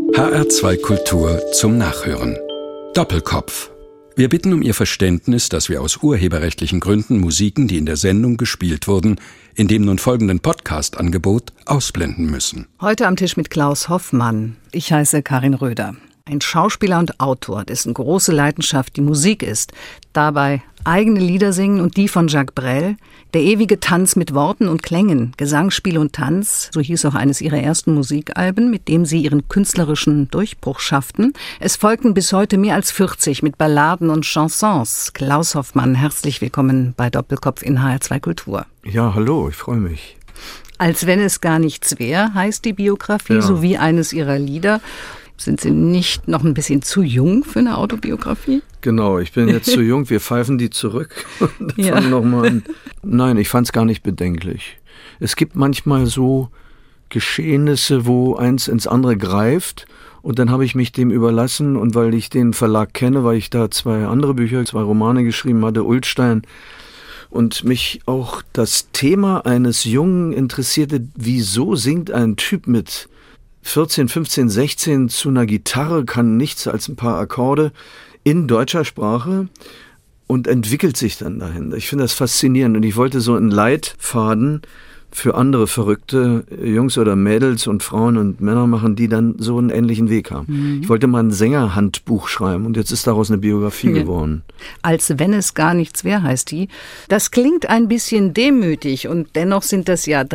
HR2 Kultur zum Nachhören. Doppelkopf. Wir bitten um Ihr Verständnis, dass wir aus urheberrechtlichen Gründen Musiken, die in der Sendung gespielt wurden, in dem nun folgenden Podcast-Angebot ausblenden müssen. Heute am Tisch mit Klaus Hoffmann. Ich heiße Karin Röder. Ein Schauspieler und Autor, dessen große Leidenschaft die Musik ist. Dabei eigene Lieder singen und die von Jacques Brel. Der ewige Tanz mit Worten und Klängen, Gesang, Spiel und Tanz, so hieß auch eines ihrer ersten Musikalben, mit dem sie ihren künstlerischen Durchbruch schafften. Es folgten bis heute mehr als 40 mit Balladen und Chansons. Klaus Hoffmann, herzlich willkommen bei Doppelkopf in HR2 Kultur. Ja, hallo, ich freue mich. Als wenn es gar nichts wäre, heißt die Biografie, sowie eines ihrer Lieder. Sind Sie nicht noch ein bisschen zu jung für eine Autobiografie? Genau, ich bin jetzt zu jung, wir pfeifen die zurück und fangen nochmal an. Nein, ich fand es gar nicht bedenklich. Es gibt manchmal so Geschehnisse, wo eins ins andere greift und dann habe ich mich dem überlassen und weil ich den Verlag kenne, weil ich da 2 andere Bücher, 2 Romane geschrieben hatte, Ullstein, und mich auch das Thema eines Jungen interessierte, wieso singt ein Typ mit 14, 15, 16 zu einer Gitarre, kann nichts als ein paar Akkorde in deutscher Sprache und entwickelt sich dann dahin. Ich finde das faszinierend und ich wollte so einen Leitfaden für andere verrückte Jungs oder Mädels und Frauen und Männer machen, die dann so einen ähnlichen Weg haben. Ich wollte mal ein Sängerhandbuch schreiben und jetzt ist daraus eine Biografie geworden. Als wenn es gar nichts wäre, heißt die. Das klingt ein bisschen demütig und dennoch sind das ja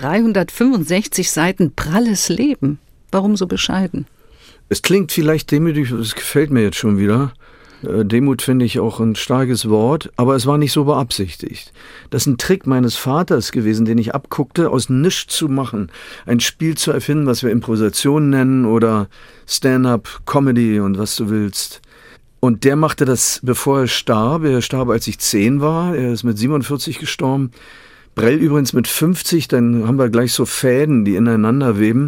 365 Seiten pralles Leben. Warum so bescheiden? Es klingt vielleicht demütig, es gefällt mir jetzt schon wieder. Demut finde ich auch ein starkes Wort, aber es war nicht so beabsichtigt. Das ist ein Trick meines Vaters gewesen, den ich abguckte, aus nichts zu machen. Ein Spiel zu erfinden, was wir Improvisation nennen oder Stand-up, Comedy und was du willst. Und der machte das, bevor er starb. Er starb, als ich 10 war. Er ist mit 47 gestorben. Brel übrigens mit 50. Dann haben wir gleich so Fäden, die ineinander weben.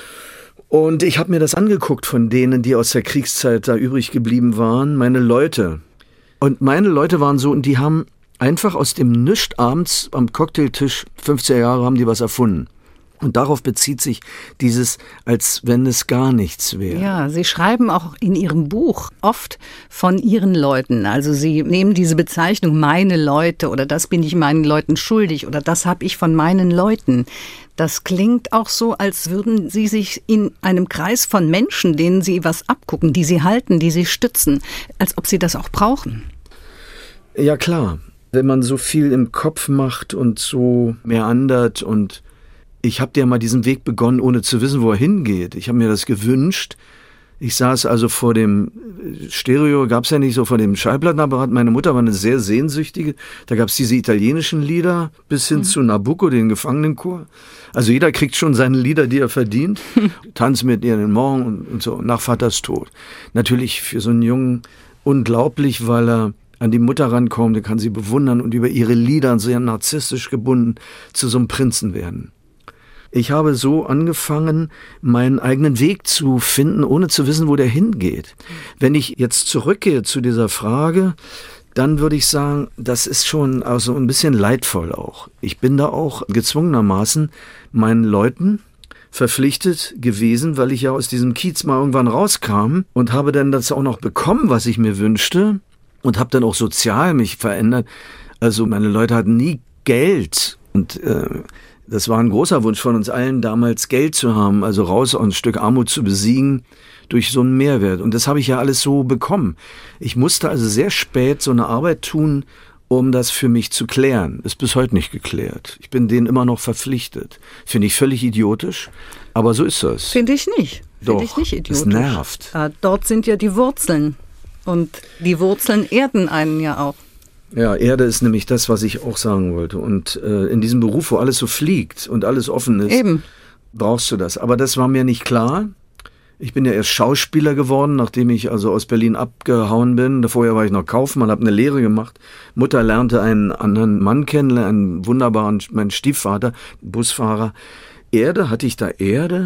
Und ich habe mir das angeguckt von denen, die aus der Kriegszeit da übrig geblieben waren, meine Leute. Und meine Leute waren so, und die haben einfach aus dem Nischt abends am Cocktailtisch, 50er Jahre, haben die was erfunden. Und darauf bezieht sich dieses, als wenn es gar nichts wäre. Ja, Sie schreiben auch in Ihrem Buch oft von Ihren Leuten. Also Sie nehmen diese Bezeichnung meine Leute oder das bin ich meinen Leuten schuldig oder das habe ich von meinen Leuten. Das klingt auch so, als würden Sie sich in einem Kreis von Menschen, denen Sie was abgucken, die Sie halten, die Sie stützen, als ob Sie das auch brauchen. Ja klar, wenn man so viel im Kopf macht und so meandert und ich habe ja mal diesen Weg begonnen, ohne zu wissen, wo er hingeht. Ich habe mir das gewünscht. Ich saß also vor dem Stereo, gab es ja nicht so, vor dem Schallplattenapparat. Meine Mutter war eine sehr Sehnsüchtige. Da gab es diese italienischen Lieder bis hin zu Nabucco, den Gefangenenchor. Also jeder kriegt schon seine Lieder, die er verdient. Tanz mit ihr in den Morgen und so, nach Vaters Tod. Natürlich für so einen Jungen unglaublich, weil er an die Mutter rankommt, der kann sie bewundern und über ihre Lieder sehr narzisstisch gebunden zu so einem Prinzen werden. Ich habe so angefangen, meinen eigenen Weg zu finden, ohne zu wissen, wo der hingeht. Wenn ich jetzt zurückgehe zu dieser Frage, dann würde ich sagen, das ist schon also ein bisschen leidvoll auch. Ich bin da auch gezwungenermaßen meinen Leuten verpflichtet gewesen, weil ich ja aus diesem Kiez mal irgendwann rauskam und habe dann das auch noch bekommen, was ich mir wünschte und habe dann auch sozial mich verändert. Also meine Leute hatten nie Geld und das war ein großer Wunsch von uns allen, damals Geld zu haben, also raus und ein Stück Armut zu besiegen durch so einen Mehrwert. Und das habe ich ja alles so bekommen. Ich musste also sehr spät so eine Arbeit tun, um das für mich zu klären. Ist bis heute nicht geklärt. Ich bin denen immer noch verpflichtet. Finde ich völlig idiotisch, aber so ist das. Finde ich nicht. Doch, Finde ich nicht idiotisch. es nervt. Dort sind ja die Wurzeln. Und die Wurzeln erden einen ja auch. Ja, Erde ist nämlich das, was ich auch sagen wollte. Und in diesem Beruf, wo alles so fliegt und alles offen ist, brauchst du das. Aber das war mir nicht klar. Ich bin ja erst Schauspieler geworden, nachdem ich also aus Berlin abgehauen bin. Vorher war ich noch Kaufmann, habe eine Lehre gemacht. Mutter lernte einen anderen Mann kennen, einen wunderbaren, meinen Stiefvater, Busfahrer. Erde, hatte ich da Erde?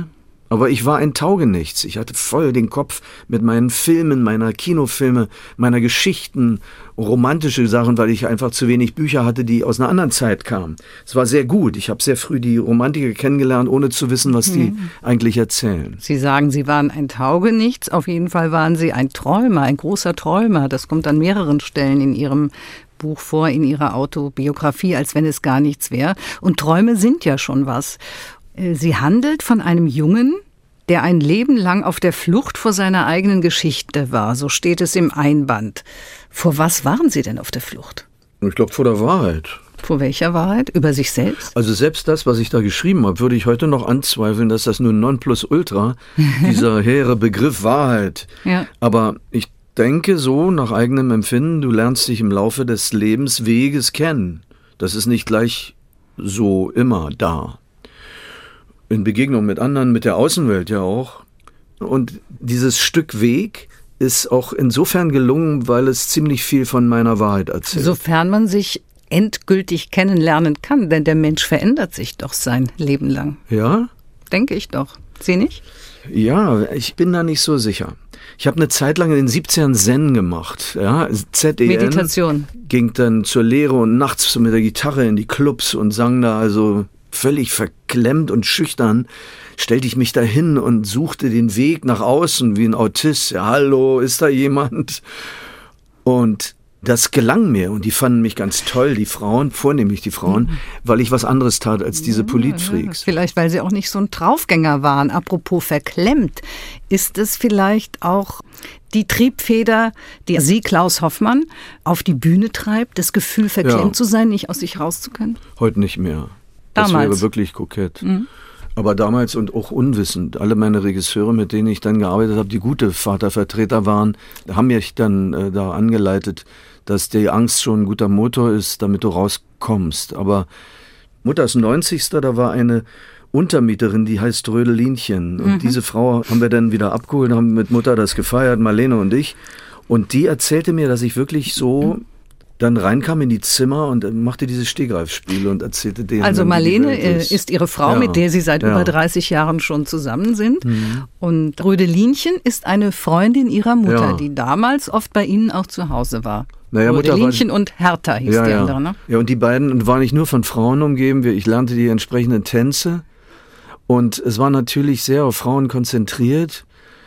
Aber ich war ein Taugenichts. Ich hatte voll den Kopf mit meinen Filmen, meiner Kinofilme, meiner Geschichten, romantische Sachen, weil ich einfach zu wenig Bücher hatte, die aus einer anderen Zeit kamen. Es war sehr gut. Ich habe sehr früh die Romantiker kennengelernt, ohne zu wissen, was die eigentlich erzählen. Sie sagen, Sie waren ein Taugenichts. Auf jeden Fall waren Sie ein Träumer, ein großer Träumer. Das kommt an mehreren Stellen in Ihrem Buch vor, in Ihrer Autobiografie, als wenn es gar nichts wäre. Und Träume sind ja schon was. Sie handelt von einem Jungen, der ein Leben lang auf der Flucht vor seiner eigenen Geschichte war. So steht es im Einband. Vor was waren Sie denn auf der Flucht? Ich glaube, vor der Wahrheit. Vor welcher Wahrheit? Über sich selbst? Also selbst das, was ich da geschrieben habe, würde ich heute noch anzweifeln, dass das nun Nonplusultra, dieser hehre Begriff Wahrheit. Ja. Aber ich denke so, nach eigenem Empfinden, du lernst dich im Laufe des Lebensweges kennen. Das ist nicht gleich so immer da. In Begegnung mit anderen, mit der Außenwelt ja auch. Und dieses Stück Weg ist auch insofern gelungen, weil es ziemlich viel von meiner Wahrheit erzählt. Sofern man sich endgültig kennenlernen kann, denn der Mensch verändert sich doch sein Leben lang. Ja? Denke ich doch. Sie nicht? Ja, ich bin da nicht so sicher. Ich habe eine Zeit lang in den 70ern Zen gemacht. Ja, ZEN. Meditation. Ging dann zur Lehre und nachts mit der Gitarre in die Clubs und sang da also völlig verklemmt und schüchtern, stellte ich mich dahin und suchte den Weg nach außen wie ein Autist. Ja, hallo, ist da jemand? Und das gelang mir und die fanden mich ganz toll, die Frauen, vornehmlich die Frauen, weil ich was anderes tat als diese Politfreaks. Vielleicht, weil sie auch nicht so ein Draufgänger waren. Apropos verklemmt, ist es vielleicht auch die Triebfeder, die Sie, Klaus Hoffmann, auf die Bühne treibt, das Gefühl, verklemmt zu sein, nicht aus sich raus zu können? Heute nicht mehr. Das wäre wirklich kokett. Aber damals und auch unwissend. Alle meine Regisseure, mit denen ich dann gearbeitet habe, die gute Vatervertreter waren, haben mich dann da angeleitet, dass die Angst schon ein guter Motor ist, damit du rauskommst. Aber Mutters 90. da war eine Untermieterin, die heißt Rödelinchen. Und diese Frau haben wir dann wieder abgeholt, haben mit Mutter das gefeiert, Marlene und ich. Und die erzählte mir, dass ich wirklich so dann reinkam in die Zimmer und machte dieses Stegreifspiel und erzählte denen. Also Marlene ist Ihre Frau, mit der Sie seit über 30 Jahren schon zusammen sind. Und Rödelinchen ist eine Freundin Ihrer Mutter, die damals oft bei Ihnen auch zu Hause war. Naja, Rödelinchen und Hertha hieß die andere, ne? Ja, und die beiden waren nicht nur von Frauen umgeben, ich lernte die entsprechenden Tänze und es war natürlich sehr auf Frauen konzentriert.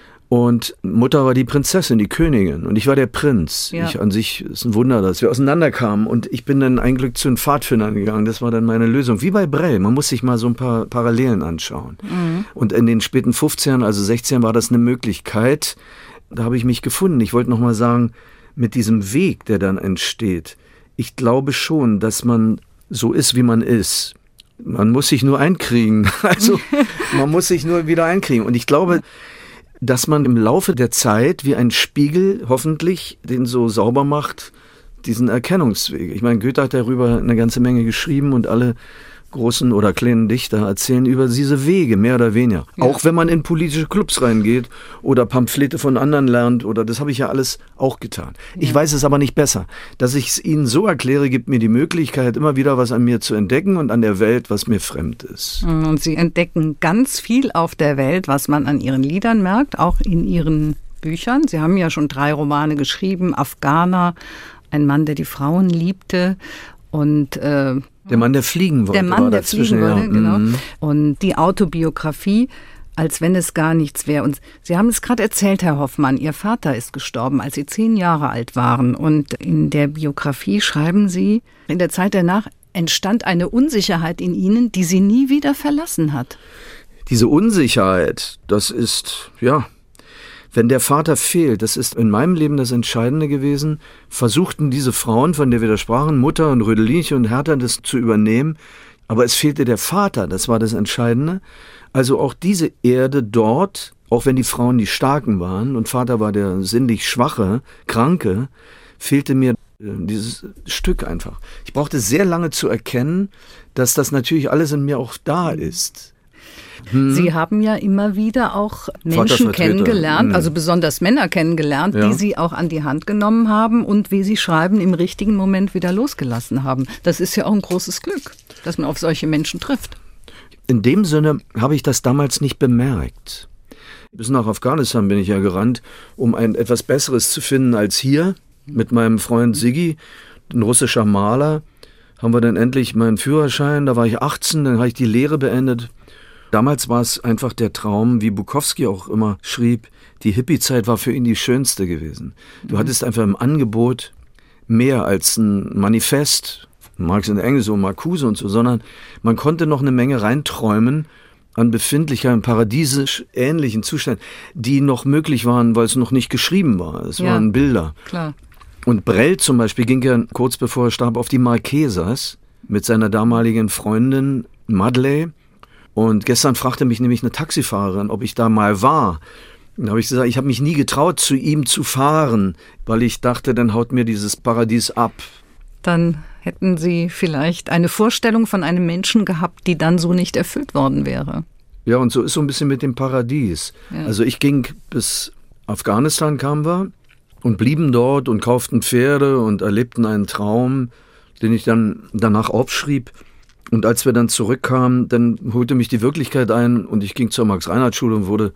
Und Mutter war die Prinzessin, die Königin und ich war der Prinz. Ja. Ich an sich, ist ein Wunder, dass wir auseinanderkamen und ich bin dann ein Glück zu den Pfadfindern gegangen. Das war dann meine Lösung. Wie bei Brel, man muss sich mal so ein paar Parallelen anschauen. Und in den späten 15ern, also 16 war das eine Möglichkeit, da habe ich mich gefunden. Ich wollte noch mal sagen, mit diesem Weg, der dann entsteht, ich glaube schon, dass man so ist, wie man ist. Man muss sich nur einkriegen. Also man muss sich nur wieder einkriegen. Und ich glaube, dass man im Laufe der Zeit wie ein Spiegel hoffentlich den so sauber macht, diesen Erkennungsweg. Ich meine, Goethe hat darüber eine ganze Menge geschrieben und alle großen oder kleinen Dichter erzählen über diese Wege, mehr oder weniger. Ja. Auch wenn man in politische Clubs reingeht oder Pamphlete von anderen lernt, oder das habe ich ja alles auch getan. Ja. Ich weiß es aber nicht besser. Dass ich es Ihnen so erkläre, gibt mir die Möglichkeit, immer wieder was an mir zu entdecken und an der Welt, was mir fremd ist. Und Sie entdecken ganz viel auf der Welt, was man an Ihren Liedern merkt, auch in Ihren Büchern. Sie haben ja schon 3 Romane geschrieben, Afghaner, ein Mann, der die Frauen liebte und der Mann, der fliegen wollte. Der Mann, der fliegen wollte, genau. Und die Autobiografie, als wenn es gar nichts wäre. Und Sie haben es gerade erzählt, Herr Hoffmann, Ihr Vater ist gestorben, als Sie 10 Jahre alt waren. Und in der Biografie schreiben Sie, in der Zeit danach entstand eine Unsicherheit in Ihnen, die Sie nie wieder verlassen hat. Diese Unsicherheit, das ist, wenn der Vater fehlt, das ist in meinem Leben das Entscheidende gewesen, versuchten diese Frauen, von der wir da sprachen, Mutter und Rödelinchen und Hertha, das zu übernehmen, aber es fehlte der Vater, das war das Entscheidende. Also auch diese Erde dort, auch wenn die Frauen die Starken waren und Vater war der sinnlich Schwache, Kranke, fehlte mir dieses Stück einfach. Ich brauchte sehr lange zu erkennen, dass das natürlich alles in mir auch da ist. Sie haben ja immer wieder auch Menschen kennengelernt, also besonders Männer kennengelernt, die Sie auch an die Hand genommen haben und, wie Sie schreiben, im richtigen Moment wieder losgelassen haben. Das ist ja auch ein großes Glück, dass man auf solche Menschen trifft. in dem Sinne habe ich das damals nicht bemerkt. Bis nach Afghanistan bin ich ja gerannt, um ein etwas Besseres zu finden als hier. Mit meinem Freund Siggi, ein russischer Maler, haben wir dann endlich meinen Führerschein. Da war ich 18, dann habe ich die Lehre beendet. Damals war es einfach der Traum, wie Bukowski auch immer schrieb, die Hippie-Zeit war für ihn die schönste gewesen. Du hattest einfach im Angebot mehr als ein Manifest, Marx und Engels und Marcuse und so, sondern man konnte noch eine Menge reinträumen an befindlicher, paradiesisch ähnlichen Zuständen, die noch möglich waren, weil es noch nicht geschrieben war. Es waren Bilder. Klar. Und Brel zum Beispiel ging ja kurz bevor er starb auf die Marquesas mit seiner damaligen Freundin Madeleine. Und gestern fragte mich nämlich eine Taxifahrerin, ob ich da mal war. Dann habe ich gesagt, ich habe mich nie getraut, zu ihm zu fahren, weil ich dachte, dann haut mir dieses Paradies ab. Dann hätten Sie vielleicht eine Vorstellung von einem Menschen gehabt, die dann so nicht erfüllt worden wäre. Ja, und so ist so ein bisschen mit dem Paradies. Ja. Also ich ging bis Afghanistan, kamen wir, und blieben dort und kauften Pferde und erlebten einen Traum, den ich dann danach aufschrieb. Und als wir dann zurückkamen, dann holte mich die Wirklichkeit ein und ich ging zur Max-Reinhardt-Schule und wurde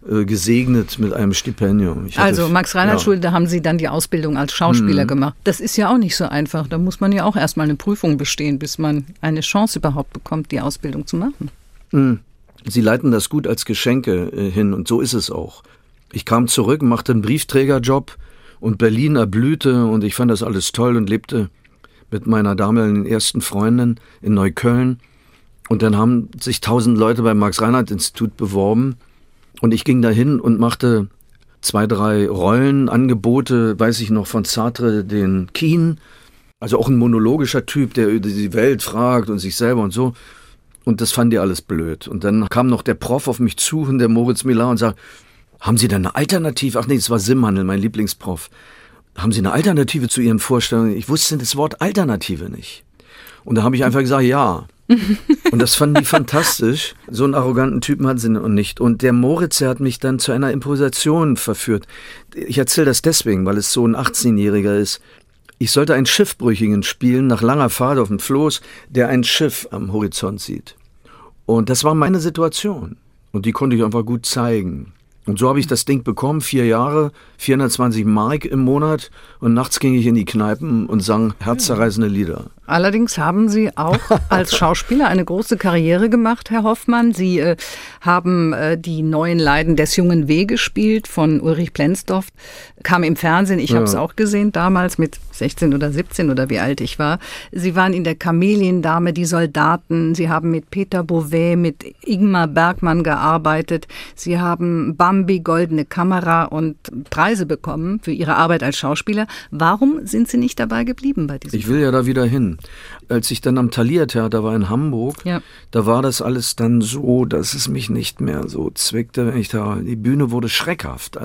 gesegnet mit einem Stipendium. Also Max-Reinhardt-Schule, da haben Sie dann die Ausbildung als Schauspieler gemacht. Das ist ja auch nicht so einfach. Da muss man ja auch erstmal eine Prüfung bestehen, bis man eine Chance überhaupt bekommt, die Ausbildung zu machen. Sie leiten das gut als Geschenke hin und so ist es auch. Ich kam zurück, machte einen Briefträgerjob und Berlin erblühte und ich fand das alles toll und lebte mit meiner damaligen ersten Freundin in Neukölln. Und dann haben sich 1000 Leute beim Max-Reinhardt-Institut beworben. Und ich ging dahin und machte 2, 3 Rollenangebote, weiß ich noch, von Sartre, den Kien. Also auch ein monologischer Typ, der über die Welt fragt und sich selber und so. Und das fand die alles blöd. Und dann kam noch der Prof auf mich zu, der Moritz Millar, und sagte, haben Sie denn eine Alternative? Ach nee, das war Simhandel, mein Lieblingsprof. Haben Sie eine Alternative zu Ihren Vorstellungen? Ich wusste das Wort Alternative nicht. Und da habe ich einfach gesagt, ja. Und das fanden die fantastisch. So einen arroganten Typen hatten sie nicht. Und der Moritz, der hat mich dann zu einer Improvisation verführt. Ich erzähle das deswegen, weil es so ein 18-Jähriger ist. Ich sollte einen Schiffbrüchigen spielen, nach langer Fahrt auf dem Floß, der ein Schiff am Horizont sieht. Und das war meine Situation. Und die konnte ich einfach gut zeigen. Und so habe ich das Ding bekommen, 4 Jahre, 420 Mark im Monat. Und nachts ging ich in die Kneipen und sang herzzerreißende Lieder. Allerdings haben Sie auch als Schauspieler eine große Karriere gemacht, Herr Hoffmann. Sie haben die neuen Leiden des jungen W. gespielt von Ulrich Plenzdorf. Kam im Fernsehen, ich habe es auch gesehen, damals mit 16 oder 17 oder wie alt ich war. Sie waren in der Chameleondame, die Soldaten. Sie haben mit Peter Beauvais, mit Ingmar Bergmann gearbeitet. Sie haben Bambi, Goldene Kamera und Preise bekommen für Ihre Arbeit als Schauspieler. Warum sind Sie nicht dabei geblieben bei diesem? Ich will ja da wieder hin. Als ich dann am Thalia-Theater war in Hamburg, da war das alles dann so, dass es mich nicht mehr so zwickte. Die Bühne wurde schreckhaft.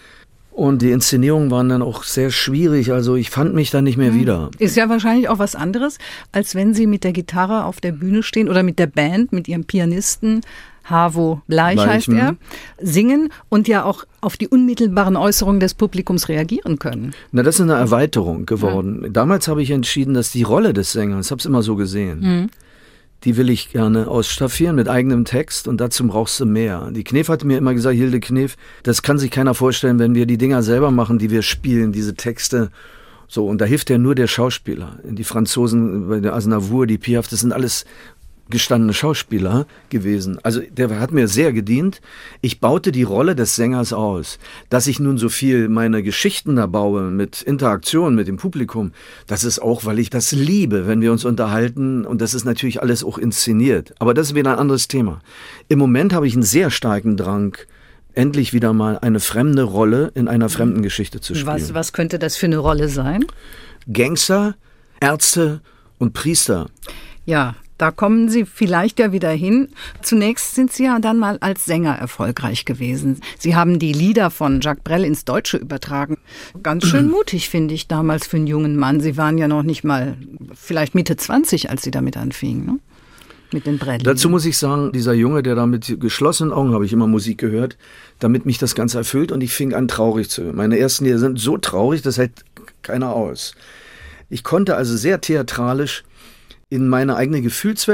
Und die Inszenierungen waren dann auch sehr schwierig. Also ich fand mich da nicht mehr wieder. Ist ja wahrscheinlich auch was anderes, als wenn Sie mit der Gitarre auf der Bühne stehen oder mit der Band, mit Ihrem Pianisten, Havo Bleich heißt er, singen und ja auch auf die unmittelbaren Äußerungen des Publikums reagieren können. Na, das ist eine Erweiterung geworden. Ja. Damals habe ich entschieden, dass die Rolle des Sängers, ich habe es immer so gesehen, die will ich gerne ausstaffieren mit eigenem Text und dazu brauchst du mehr. Die Knef hatte mir immer gesagt, Hilde Knef, das kann sich keiner vorstellen, wenn wir die Dinger selber machen, die wir spielen, diese Texte. So, und da hilft ja nur der Schauspieler. Die Franzosen, bei der Aznavour, die Piaf, das sind alles gestandene Schauspieler gewesen. Also der hat mir sehr gedient. Ich baute die Rolle des Sängers aus. Dass ich nun so viel meine Geschichten da baue mit Interaktion mit dem Publikum, das ist auch, weil ich das liebe, wenn wir uns unterhalten und das ist natürlich alles auch inszeniert. Aber das ist wieder ein anderes Thema. Im Moment habe ich einen sehr starken Drang, endlich wieder mal eine fremde Rolle in einer fremden Geschichte zu spielen. Was könnte das für eine Rolle sein? Gangster, Ärzte und Priester. Ja, da kommen Sie vielleicht ja wieder hin. Zunächst sind Sie ja dann mal als Sänger erfolgreich gewesen. Sie haben die Lieder von Jacques Brel ins Deutsche übertragen. Ganz schön mutig, finde ich, damals für einen jungen Mann. Sie waren ja noch nicht mal vielleicht Mitte 20, als Sie damit anfingen, ne? Mit den Brel. Dazu muss ich sagen, dieser Junge, der da mit geschlossenen Augen, habe ich immer Musik gehört, damit mich das Ganze erfüllt und ich fing an, traurig zu hören. Meine ersten Lieder sind so traurig, das hält keiner aus. Ich konnte also sehr theatralisch in meine eigene Gefühlswelt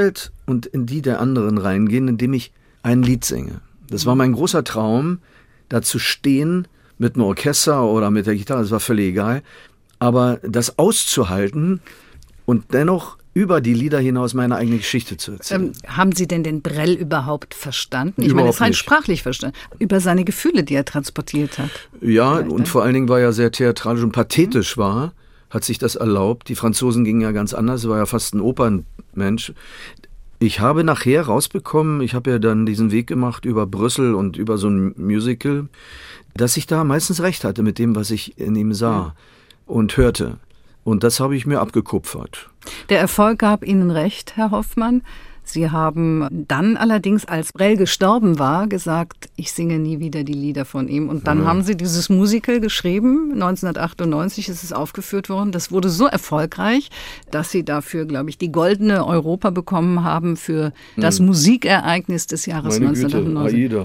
und in die der anderen reingehen, indem ich ein Lied singe. Das war mein großer Traum, da zu stehen mit einem Orchester oder mit der Gitarre, das war völlig egal. Aber das auszuhalten und dennoch über die Lieder hinaus meine eigene Geschichte zu erzählen. Haben Sie denn den Brel überhaupt verstanden? Ich Überhaupt meine, es rein nicht. sprachlich verstanden. Über seine Gefühle, die er transportiert hat. Ja, und vor allen Dingen, weil er sehr theatralisch und pathetisch war, hat sich das erlaubt. Die Franzosen gingen ja ganz anders, er war ja fast ein Opernmensch. Ich habe nachher rausbekommen, ich habe ja dann diesen Weg gemacht über Brüssel und über so ein Musical, dass ich da meistens recht hatte mit dem, was ich in ihm sah und hörte. Und das habe ich mir abgekupfert. Der Erfolg gab Ihnen recht, Herr Hoffmann. Sie haben dann allerdings, als Brel gestorben war, gesagt, ich singe nie wieder die Lieder von ihm. Und dann haben Sie dieses Musical geschrieben. 1998 ist es aufgeführt worden. Das wurde so erfolgreich, dass Sie dafür, glaube ich, die Goldene Europa bekommen haben für das Musikereignis des Jahres 1998. Aida.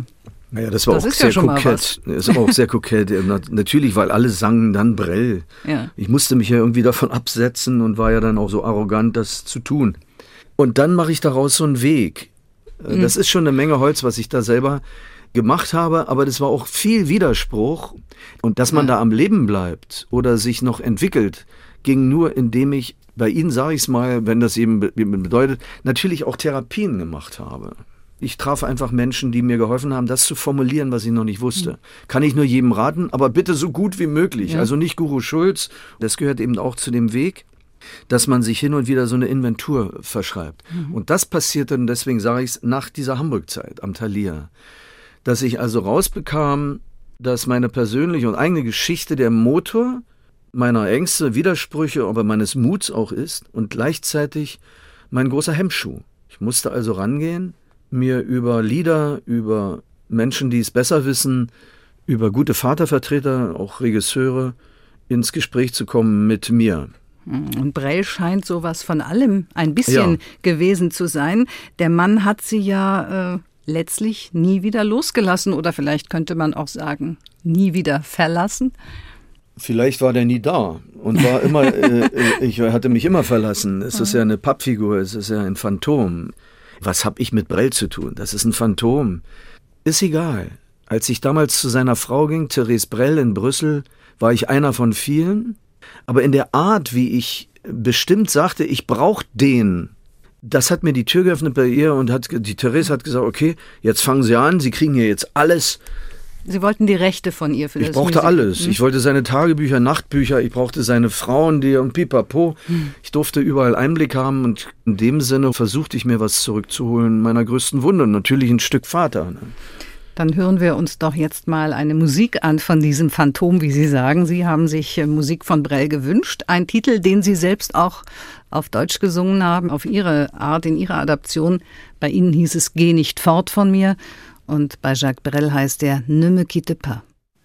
Naja, das war das auch ist sehr ja schon mal kokett. Das war auch sehr kokett. Natürlich, weil alle sangen dann Brel. Ja. Ich musste mich ja irgendwie davon absetzen und war ja dann auch so arrogant, das zu tun. Und dann mache ich daraus so einen Weg. Das ist schon eine Menge Holz, was ich da selber gemacht habe, aber das war auch viel Widerspruch. Und dass man da am Leben bleibt oder sich noch entwickelt, ging nur, indem ich, bei Ihnen sage ich es mal, wenn das eben bedeutet, natürlich auch Therapien gemacht habe. Ich traf einfach Menschen, die mir geholfen haben, das zu formulieren, was ich noch nicht wusste. Kann ich nur jedem raten, aber bitte so gut wie möglich. Ja. Also nicht Guru Schulz. Das gehört eben auch zu dem Weg, dass man sich hin und wieder so eine Inventur verschreibt. Und das passierte, und deswegen sage ich es, nach dieser Hamburg-Zeit am Thalia. Dass ich also rausbekam, dass meine persönliche und eigene Geschichte der Motor meiner Ängste, Widersprüche, aber meines Muts auch ist und gleichzeitig mein großer Hemmschuh. Ich musste also rangehen, mir über Lieder, über Menschen, die es besser wissen, über gute Vatervertreter, auch Regisseure, ins Gespräch zu kommen mit mir. Und Brel scheint sowas von allem ein bisschen gewesen zu sein. Der Mann hat sie ja letztlich nie wieder losgelassen oder vielleicht könnte man auch sagen, nie wieder verlassen. Vielleicht war der nie da und war immer, ich hatte mich immer verlassen. Es ist ja eine Pappfigur, es ist ja ein Phantom. Was habe ich mit Brel zu tun? Das ist ein Phantom. Ist egal. Als ich damals zu seiner Frau ging, Therese Brel in Brüssel, war ich einer von vielen. Aber in der Art, wie ich bestimmt sagte, ich brauche den, das hat mir die Tür geöffnet bei ihr und die Therese hat gesagt, okay, jetzt fangen Sie an, Sie kriegen hier jetzt alles. Sie wollten die Rechte von ihr für das Musical. Ich brauchte alles. Ich wollte seine Tagebücher, Nachtbücher, ich brauchte seine Frauen, die und pipapo. Ich durfte überall Einblick haben und in dem Sinne versuchte ich mir was zurückzuholen, meiner größten Wunde, natürlich ein Stück Vater. Ne? Dann hören wir uns doch jetzt mal eine Musik an von diesem Phantom, wie Sie sagen. Sie haben sich Musik von Brel gewünscht. Ein Titel, den Sie selbst auch auf Deutsch gesungen haben, auf Ihre Art, in Ihrer Adaption. Bei Ihnen hieß es Geh nicht fort von mir. Und bei Jacques Brel heißt er Ne me quitte pas.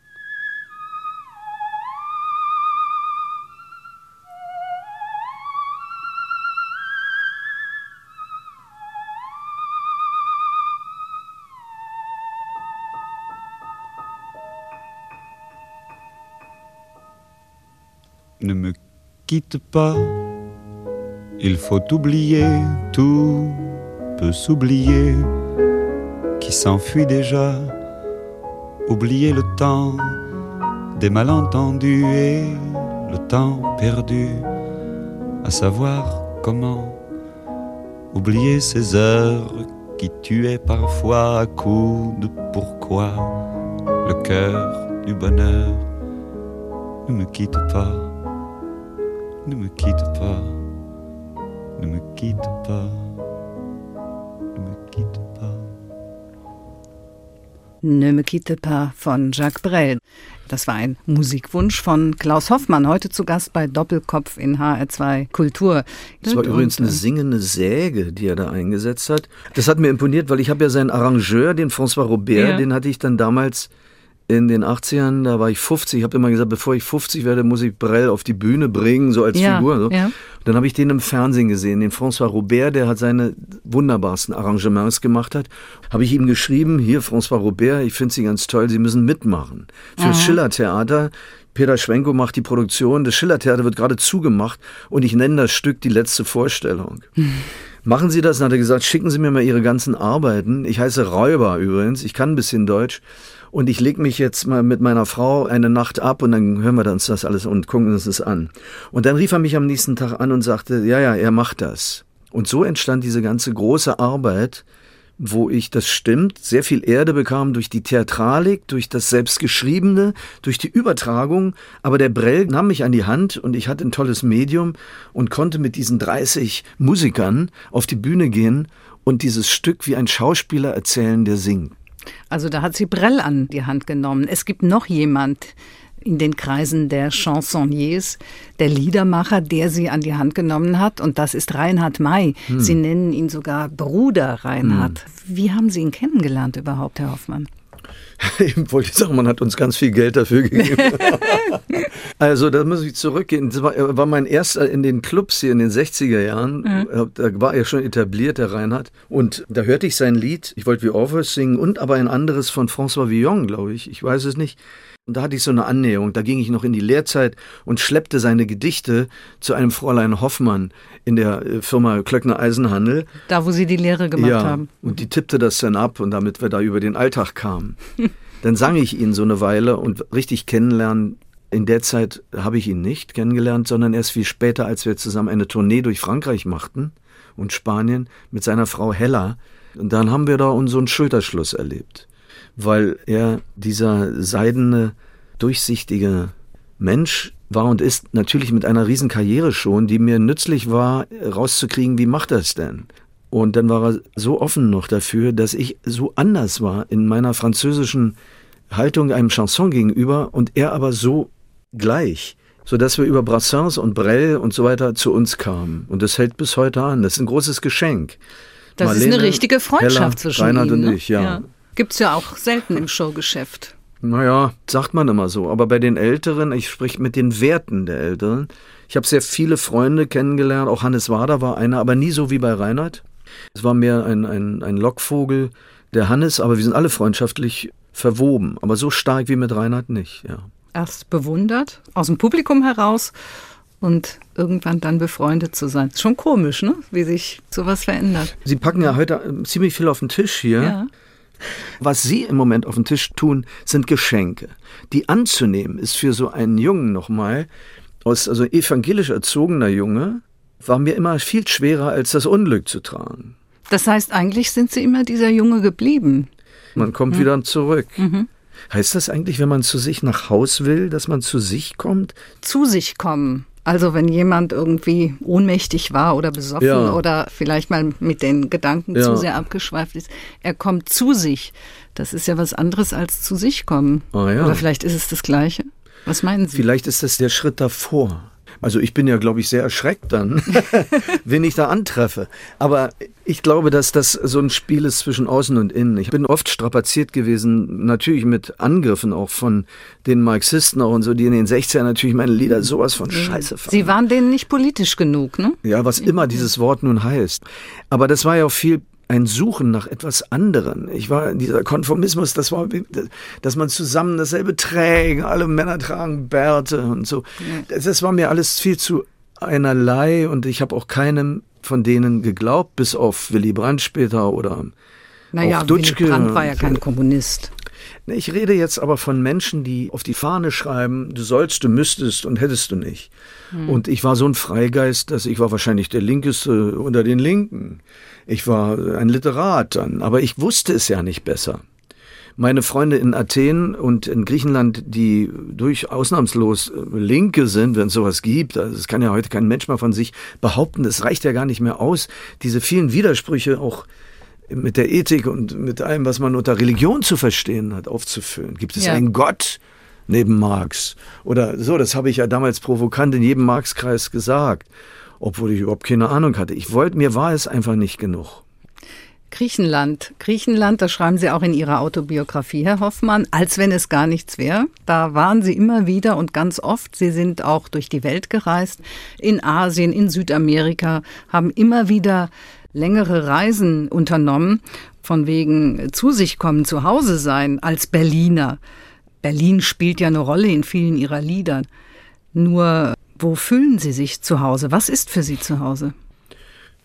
Ne me quitte pas, il faut oublier, tout peut s'oublier. Qui s'enfuit déjà, oublier le temps des malentendus et le temps perdu, à savoir comment oublier ces heures qui tuaient parfois à coups de pourquoi le cœur du bonheur. Ne me quitte pas, ne me quitte pas, ne me quitte pas, ne me quitte pas. Ne me quitte pas von Jacques Brel. Das war ein Musikwunsch von Klaus Hoffmann, heute zu Gast bei Doppelkopf in HR2 Kultur. Das war übrigens eine singende Säge, die er da eingesetzt hat. Das hat mir imponiert, weil ich habe ja seinen Arrangeur, den François Robert, den hatte ich dann damals in den 80ern, da war ich 50, ich habe immer gesagt, bevor ich 50 werde, muss ich Brel auf die Bühne bringen, so als Figur. So. Ja. Dann habe ich den im Fernsehen gesehen, den François Robert, der hat seine wunderbarsten Arrangements gemacht hat. Habe ich ihm geschrieben, hier François Robert, ich finde Sie ganz toll, Sie müssen mitmachen. Fürs Schillertheater, Peter Schwenko macht die Produktion, das Schillertheater wird gerade zugemacht und ich nenne das Stück Die letzte Vorstellung. machen Sie das? Dann hat er gesagt, schicken Sie mir mal Ihre ganzen Arbeiten. Ich heiße Räuber übrigens, ich kann ein bisschen Deutsch. Und ich lege mich jetzt mal mit meiner Frau eine Nacht ab und dann hören wir uns das alles und gucken uns das an. Und dann rief er mich am nächsten Tag an und sagte, ja, er macht das. Und so entstand diese ganze große Arbeit, wo ich, das stimmt, sehr viel Erde bekam durch die Theatralik, durch das Selbstgeschriebene, durch die Übertragung. Aber der Brel nahm mich an die Hand und ich hatte ein tolles Medium und konnte mit diesen 30 Musikern auf die Bühne gehen und dieses Stück wie ein Schauspieler erzählen, der singt. Also da hat sie Brel an die Hand genommen. Es gibt noch jemand in den Kreisen der Chansonniers, der Liedermacher, der sie an die Hand genommen hat. Und das ist Reinhard May. Sie nennen ihn sogar Bruder Reinhard. Wie haben Sie ihn kennengelernt überhaupt, Herr Hoffmann? Ich wollte sagen, man hat uns ganz viel Geld dafür gegeben. Also da muss ich zurückgehen. Das war mein erster in den Clubs hier in den 60er Jahren. Da war er schon etabliert, der Reinhard. Und da hörte ich sein Lied. Ich wollte wie Orpheus singen und aber ein anderes von François Villon, glaube ich. Ich weiß es nicht. Und da hatte ich so eine Annäherung. Da ging ich noch in die Lehrzeit und schleppte seine Gedichte zu einem Fräulein Hoffmann in der Firma Klöckner Eisenhandel. Da, wo Sie die Lehre gemacht haben. Und die tippte das dann ab, und damit wir da über den Alltag kamen. Dann sang ich ihn so eine Weile und richtig kennenlernen. In der Zeit habe ich ihn nicht kennengelernt, sondern erst viel später, als wir zusammen eine Tournee durch Frankreich machten und Spanien mit seiner Frau Hella. Und dann haben wir da unseren Schulterschluss erlebt. Weil er dieser seidene, durchsichtige Mensch war und ist, natürlich mit einer riesen Karriere schon, die mir nützlich war, rauszukriegen, wie macht er es denn? Und dann war er so offen noch dafür, dass ich so anders war in meiner französischen Haltung einem Chanson gegenüber und er aber so gleich, sodass wir über Brassens und Brel und so weiter zu uns kamen. Und das hält bis heute an. Das ist ein großes Geschenk. Das Marlene, ist eine richtige Freundschaft Hella, zwischen Reinhard ihnen. Und ich, ja. Gibt's ja auch selten im Showgeschäft. Naja, sagt man immer so. Aber bei den Älteren, ich spreche mit den Werten der Älteren. Ich habe sehr viele Freunde kennengelernt, auch Hannes Wader war einer, aber nie so wie bei Reinhard. Es war mehr ein Lockvogel, der Hannes, aber wir sind alle freundschaftlich verwoben. Aber so stark wie mit Reinhard nicht, ja. Erst bewundert, aus dem Publikum heraus und irgendwann dann befreundet zu sein. Ist schon komisch, ne? Wie sich sowas verändert. Sie packen ja heute ziemlich viel auf den Tisch hier. Ja. Was Sie im Moment auf den Tisch tun, sind Geschenke. Die anzunehmen ist für so einen Jungen nochmal, also evangelisch erzogener Junge, war mir immer viel schwerer, als das Unglück zu tragen. Das heißt, eigentlich sind Sie immer dieser Junge geblieben. Man kommt wieder zurück. Heißt das eigentlich, wenn man zu sich nach Haus will, dass man zu sich kommt? Zu sich kommen. Also wenn jemand irgendwie ohnmächtig war oder besoffen oder vielleicht mal mit den Gedanken zu sehr abgeschweift ist, er kommt zu sich. Das ist ja was anderes als zu sich kommen. Oder vielleicht ist es das Gleiche. Was meinen Sie? Vielleicht ist das der Schritt davor. Also ich bin ja, glaube ich, sehr erschreckt dann, wen ich da antreffe. Aber ich glaube, dass das so ein Spiel ist zwischen Außen und Innen. Ich bin oft strapaziert gewesen, natürlich mit Angriffen auch von den Marxisten auch und so, die in den 60ern natürlich meine Lieder sowas von Scheiße fanden. Sie waren denen nicht politisch genug, ne? Ja, was immer dieses Wort nun heißt. Aber das war ja auch viel ein Suchen nach etwas anderem. Ich war, dieser Konformismus, das war, dass man zusammen dasselbe trägt, alle Männer tragen Bärte und so. Das war mir alles viel zu einerlei und ich habe auch keinem von denen geglaubt, bis auf Willy Brandt später oder auch Dutschke. Willy Brandt war ja kein Kommunist. Ich rede jetzt aber von Menschen, die auf die Fahne schreiben, du sollst, du müsstest und hättest du nicht. Und ich war so ein Freigeist, dass ich war wahrscheinlich der Linkeste unter den Linken. Ich war ein Literat dann, aber ich wusste es ja nicht besser. Meine Freunde in Athen und in Griechenland, die durch ausnahmslos Linke sind, wenn es sowas gibt, also das kann ja heute kein Mensch mehr von sich behaupten, das reicht ja gar nicht mehr aus, diese vielen Widersprüche auch mit der Ethik und mit allem, was man unter Religion zu verstehen hat, aufzufüllen. Gibt es einen Gott neben Marx? Oder so, das habe ich ja damals provokant in jedem Marx-Kreis gesagt, obwohl ich überhaupt keine Ahnung hatte. Mir war es einfach nicht genug. Griechenland, das schreiben Sie auch in Ihrer Autobiografie, Herr Hoffmann, als wenn es gar nichts wäre. Da waren Sie immer wieder und ganz oft. Sie sind auch durch die Welt gereist, in Asien, in Südamerika, haben immer wieder längere Reisen unternommen, von wegen zu sich kommen, zu Hause sein, als Berliner. Berlin spielt ja eine Rolle in vielen Ihrer Liedern. Nur, wo fühlen Sie sich zu Hause? Was ist für Sie zu Hause?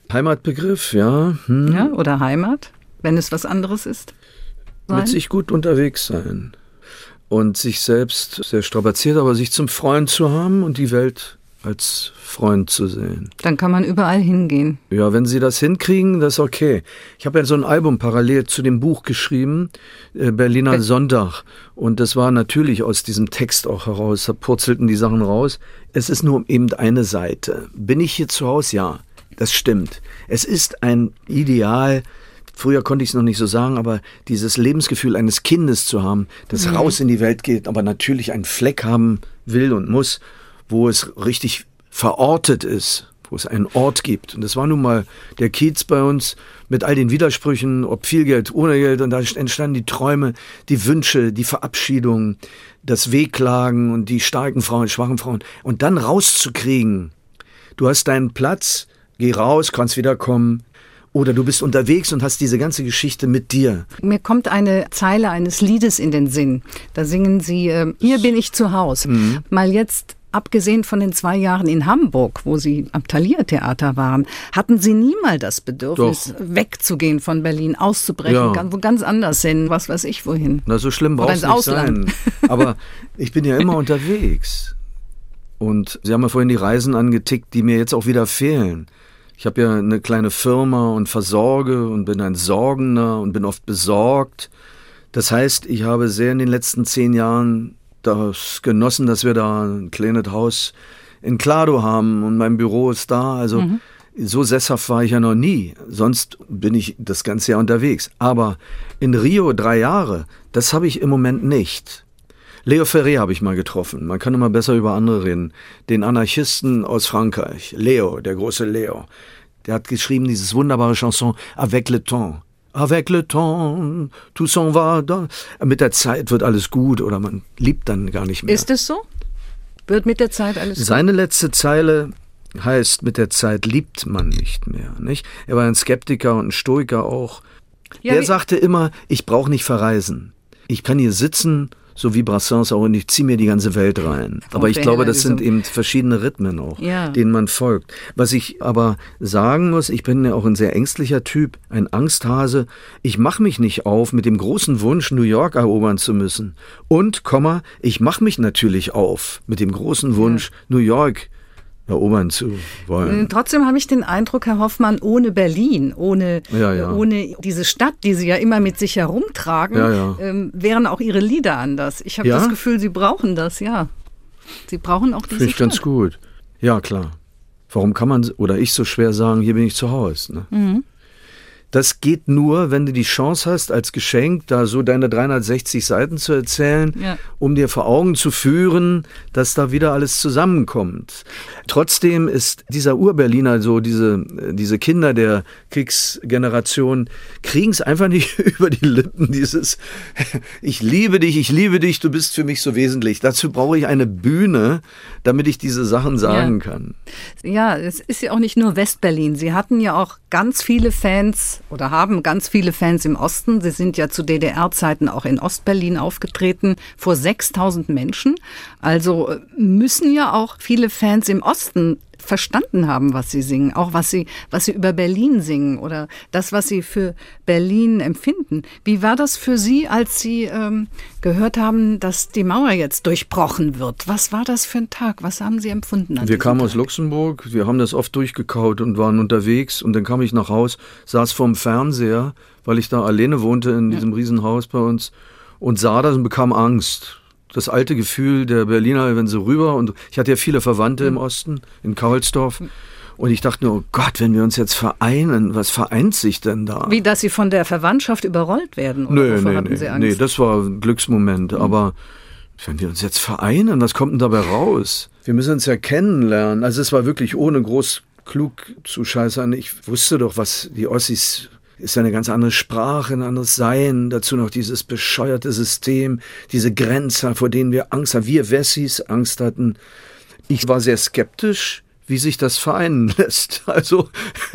Heimatbegriff, ja. Ja, oder Heimat, wenn es was anderes ist. Mit sich gut unterwegs sein und sich selbst sehr strapaziert, aber sich zum Freund zu haben und die Welt als Freund zu sehen. Dann kann man überall hingehen. Ja, wenn Sie das hinkriegen, das ist okay. Ich habe ja so ein Album parallel zu dem Buch geschrieben, Berliner Sonntag. Und das war natürlich aus diesem Text auch heraus, da purzelten die Sachen raus. Es ist nur eben eine Seite. Bin ich hier zu Hause? Ja, das stimmt. Es ist ein Ideal. Früher konnte ich es noch nicht so sagen, aber dieses Lebensgefühl eines Kindes zu haben, das raus in die Welt geht, aber natürlich einen Fleck haben will und muss, wo es richtig verortet ist, wo es einen Ort gibt. Und das war nun mal der Kiez bei uns mit all den Widersprüchen, ob viel Geld, ohne Geld. Und da entstanden die Träume, die Wünsche, die Verabschiedung, das Wehklagen und die starken Frauen, schwachen Frauen. Und dann rauszukriegen, du hast deinen Platz, geh raus, kannst wiederkommen. Oder du bist unterwegs und hast diese ganze Geschichte mit dir. Mir kommt eine Zeile eines Liedes in den Sinn. Da singen Sie, hier bin ich zu Hause. Mal jetzt, abgesehen von den 2 Jahren in Hamburg, wo Sie am Thalia-Theater waren, hatten Sie nie mal das Bedürfnis, wegzugehen von Berlin, auszubrechen, ganz anders hin, was weiß ich wohin. Na, so schlimm braucht es nicht sein. Aber ich bin ja immer unterwegs. Und Sie haben ja vorhin die Reisen angetickt, die mir jetzt auch wieder fehlen. Ich habe ja eine kleine Firma und versorge und bin ein Sorgender und bin oft besorgt. Das heißt, ich habe sehr in den letzten 10 Jahren das genossen, dass wir da ein kleines Haus in Klado haben und mein Büro ist da. Also so sesshaft war ich ja noch nie. Sonst bin ich das ganze Jahr unterwegs. Aber in Rio 3 Jahre, das habe ich im Moment nicht. Leo Ferré habe ich mal getroffen. Man kann immer besser über andere reden. Den Anarchisten aus Frankreich. Leo, der große Leo. Der hat geschrieben dieses wunderbare Chanson Avec le temps. Avec le temps, tout s'en va. Mit der Zeit wird alles gut oder man liebt dann gar nicht mehr. Ist es so? Wird mit der Zeit alles gut? Seine letzte Zeile heißt, mit der Zeit liebt man nicht mehr. Nicht? Er war ein Skeptiker und ein Stoiker auch. Ja, der sagte immer, ich brauche nicht verreisen. Ich kann hier sitzen, so wie Brassens auch, und ich ziehe mir die ganze Welt rein. Aber ich glaube, das sind eben verschiedene Rhythmen auch, denen man folgt. Was ich aber sagen muss, ich bin ja auch ein sehr ängstlicher Typ, ein Angsthase. Ich mache mich nicht auf mit dem großen Wunsch, New York erobern zu müssen. Und, ich mache mich natürlich auf mit dem großen Wunsch, New York erobern zu wollen. Trotzdem habe ich den Eindruck, Herr Hoffmann, ohne Berlin, ohne diese Stadt, die Sie ja immer mit sich herumtragen, wären auch Ihre Lieder anders. Ich habe das Gefühl, Sie brauchen das, Sie brauchen auch diese Stadt. Finde ich ganz gut. Ja, klar. Warum kann man, oder ich so schwer sagen, hier bin ich zu Hause, ne? Das geht nur, wenn du die Chance hast, als Geschenk da so deine 360 Seiten zu erzählen, um dir vor Augen zu führen, dass da wieder alles zusammenkommt. Trotzdem ist dieser Ur-Berliner, so diese Kinder der Kriegsgeneration, kriegen es einfach nicht über die Lippen, dieses ich liebe dich, du bist für mich so wesentlich. Dazu brauche ich eine Bühne, damit ich diese Sachen sagen kann. Ja, es ist ja auch nicht nur Westberlin. Sie hatten ja auch ganz viele Fans oder haben ganz viele Fans im Osten. Sie sind ja zu DDR-Zeiten auch in Ostberlin aufgetreten, vor 6.000 Menschen. Also müssen ja auch viele Fans im Osten verstanden haben, was sie singen, auch was sie über Berlin singen oder das, was sie für Berlin empfinden. Wie war das für Sie, als Sie gehört haben, dass die Mauer jetzt durchbrochen wird? Was war das für ein Tag? Was haben Sie empfunden? Wir kamen aus Luxemburg, wir haben das oft durchgekaut und waren unterwegs und dann kam ich nach Haus, saß vorm Fernseher, weil ich da alleine wohnte in diesem Riesenhaus bei uns und sah das und bekam Angst. Das alte Gefühl der Berliner, wenn sie rüber, und ich hatte ja viele Verwandte im Osten, in Kaulsdorf, und ich dachte nur, oh Gott, wenn wir uns jetzt vereinen, was vereint sich denn da? Wie, dass Sie von der Verwandtschaft überrollt werden? Oder Nee, das war ein Glücksmoment, aber wenn wir uns jetzt vereinen, was kommt denn dabei raus? Wir müssen uns ja kennenlernen, also es war wirklich ohne groß klug zu scheißern, ich wusste doch, was die Ossis ist eine ganz andere Sprache, ein anderes Sein, dazu noch dieses bescheuerte System, diese Grenzer, vor denen wir Angst haben, wir Wessis Angst hatten. Ich war sehr skeptisch, wie sich das vereinen lässt. Also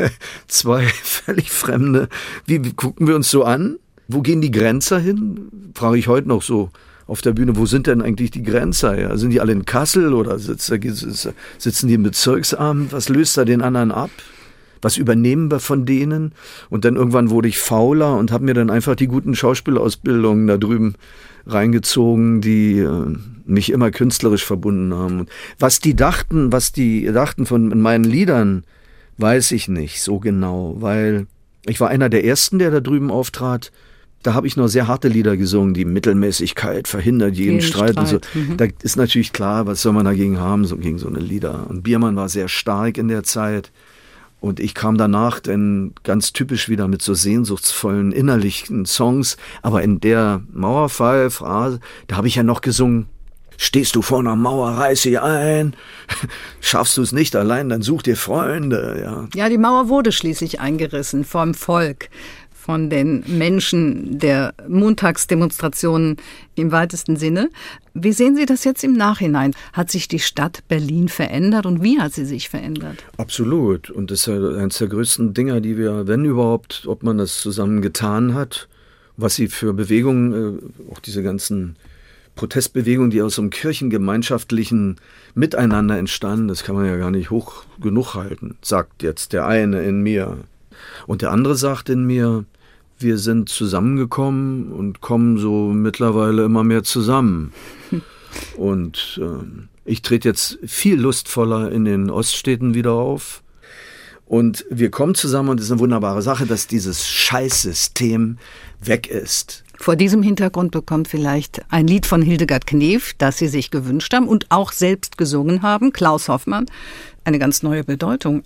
2 völlig Fremde. Wie gucken wir uns so an? Wo gehen die Grenzer hin? Frage ich heute noch so auf der Bühne, wo sind denn eigentlich die Grenzer her? Sind die alle in Kassel oder sitzen die im Bezirksamt? Was löst da den anderen ab? was übernehmen wir von denen? Und dann irgendwann wurde ich fauler und habe mir dann einfach die guten Schauspielausbildungen da drüben reingezogen, die mich immer künstlerisch verbunden haben. Und was die dachten von meinen Liedern, weiß ich nicht so genau, weil ich war einer der Ersten, der da drüben auftrat. Da habe ich noch sehr harte Lieder gesungen, die Mittelmäßigkeit verhindert jeden Streit. Und so. Da ist natürlich klar, was soll man dagegen haben, so gegen so eine Lieder. Und Biermann war sehr stark in der Zeit. Und ich kam danach dann ganz typisch wieder mit so sehnsuchtsvollen, innerlichen Songs. Aber in der Mauerfall-Phrase, da habe ich ja noch gesungen, stehst du vor einer Mauer, reiß sie ein. Schaffst du es nicht allein, dann such dir Freunde. Ja, die Mauer wurde schließlich eingerissen vom Volk, von den Menschen der Montagsdemonstrationen im weitesten Sinne. Wie sehen Sie das jetzt im Nachhinein? Hat sich die Stadt Berlin verändert und wie hat sie sich verändert? Absolut. Und das ist ja eines der größten Dinger, die wir, wenn überhaupt, ob man das zusammen getan hat, was sie für Bewegungen, auch diese ganzen Protestbewegungen, die aus so einem kirchengemeinschaftlichen Miteinander entstanden, das kann man ja gar nicht hoch genug halten, sagt jetzt der eine in mir. Und der andere sagt in mir, wir sind zusammengekommen und kommen so mittlerweile immer mehr zusammen. Und ich trete jetzt viel lustvoller in den Oststädten wieder auf. Und wir kommen zusammen und es ist eine wunderbare Sache, dass dieses Scheißsystem weg ist. Vor diesem Hintergrund bekommt vielleicht ein Lied von Hildegard Knef, das Sie sich gewünscht haben und auch selbst gesungen haben, Klaus Hoffmann, eine ganz neue Bedeutung.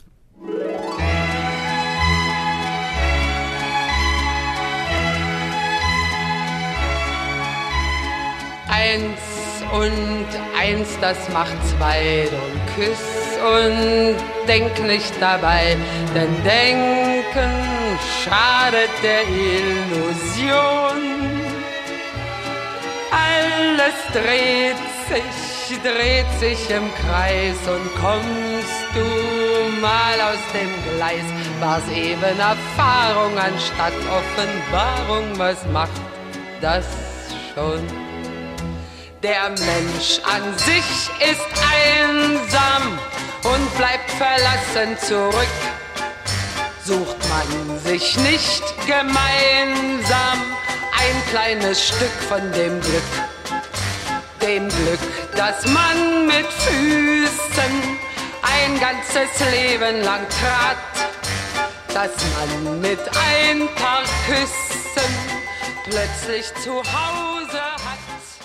Eins und eins, das macht zwei, drum küss und denk nicht dabei, denn Denken schadet der Illusion. Alles dreht sich im Kreis und kommst du mal aus dem Gleis, war's eben Erfahrung anstatt Offenbarung, was macht das schon? Der Mensch an sich ist einsam und bleibt verlassen zurück. Sucht man sich nicht gemeinsam ein kleines Stück von dem Glück, das man mit Füßen ein ganzes Leben lang trat, das man mit ein paar Küssen plötzlich zu Hause hat.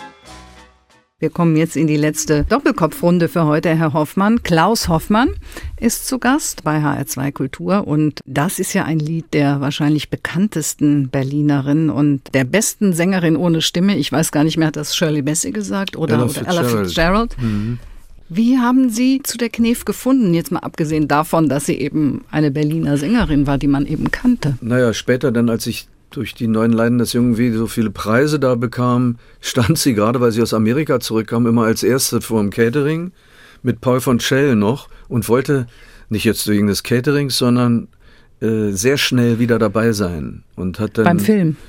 Wir kommen jetzt in die letzte Doppelkopfrunde für heute, Herr Hoffmann. Klaus Hoffmann ist zu Gast bei HR2 Kultur und das ist ja ein Lied der wahrscheinlich bekanntesten Berlinerin und der besten Sängerin ohne Stimme. Ich weiß gar nicht mehr, hat das Shirley Bassey gesagt oder Ella Fitzgerald? Mhm. Wie haben Sie zu der Knef gefunden, jetzt mal abgesehen davon, dass sie eben eine Berliner Sängerin war, die man eben kannte? Naja, später dann, als ich durch die neuen Leiden des Jungen wie so viele Preise da bekam, stand sie gerade, weil sie aus Amerika zurückkam, immer als Erste vor dem Catering mit Paul von Schell noch und wollte nicht jetzt wegen des Caterings, sondern sehr schnell wieder dabei sein. Und hat dann beim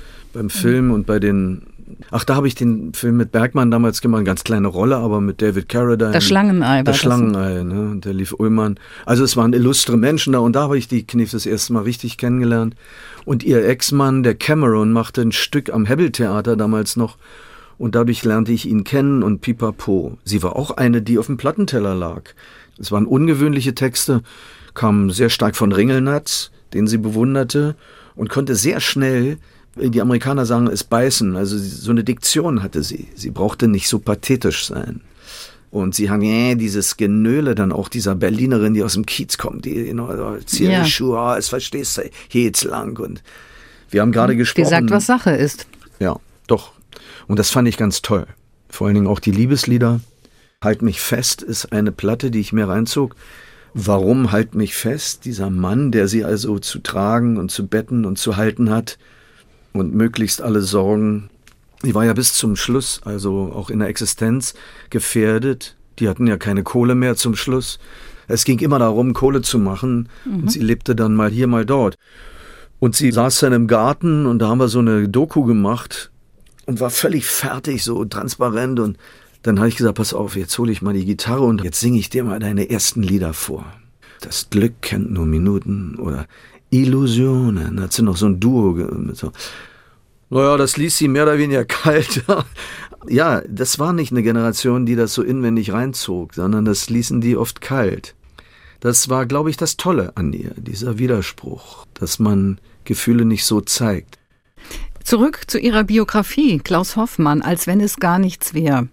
Film und bei den da habe ich den Film mit Bergmann damals gemacht, eine ganz kleine Rolle, aber mit David Carradine. Das Schlangenei. Das Schlangenei, ne? Und der lief Ullmann. Also es waren illustre Menschen da und da habe ich die Knef das erste Mal richtig kennengelernt. Und ihr Ex-Mann, der Cameron, machte ein Stück am Hebbel-Theater damals noch und dadurch lernte ich ihn kennen und pipapo. Sie war auch eine, die auf dem Plattenteller lag. Es waren ungewöhnliche Texte, kamen sehr stark von Ringelnatz, den sie bewunderte und konnte sehr schnell, die Amerikaner sagen, es beißen. Also so eine Diktion hatte sie. Sie brauchte nicht so pathetisch sein. Und sie haben dieses Genöle dann auch dieser Berlinerin, die aus dem Kiez kommt, die zieht die Schuhe, es verstehst du, hier jetzt lang. Und wir haben gerade gesprochen. Die sagt, was Sache ist. Ja, doch. Und das fand ich ganz toll. Vor allen Dingen auch die Liebeslieder. Halt mich fest ist eine Platte, die ich mir reinzog. Warum halt mich fest? Dieser Mann, der sie also zu tragen und zu betten und zu halten hat und möglichst alle Sorgen. Die war ja bis zum Schluss, also auch in der Existenz, gefährdet. Die hatten ja keine Kohle mehr zum Schluss. Es ging immer darum, Kohle zu machen. Und sie lebte dann mal hier, mal dort. Und sie saß dann im Garten und da haben wir so eine Doku gemacht und war völlig fertig, so transparent. Und dann habe ich gesagt, pass auf, jetzt hole ich mal die Gitarre und jetzt singe ich dir mal deine ersten Lieder vor. Das Glück kennt nur Minuten oder Illusionen. Da hat sie noch so ein Duo mit so. Naja, das ließ sie mehr oder weniger kalt. Ja, das war nicht eine Generation, die das so inwendig reinzog, sondern das ließen die oft kalt. Das war, glaube ich, das Tolle an ihr, dieser Widerspruch, dass man Gefühle nicht so zeigt. Zurück zu Ihrer Biografie, Klaus Hoffmann, als wenn es gar nichts wäre.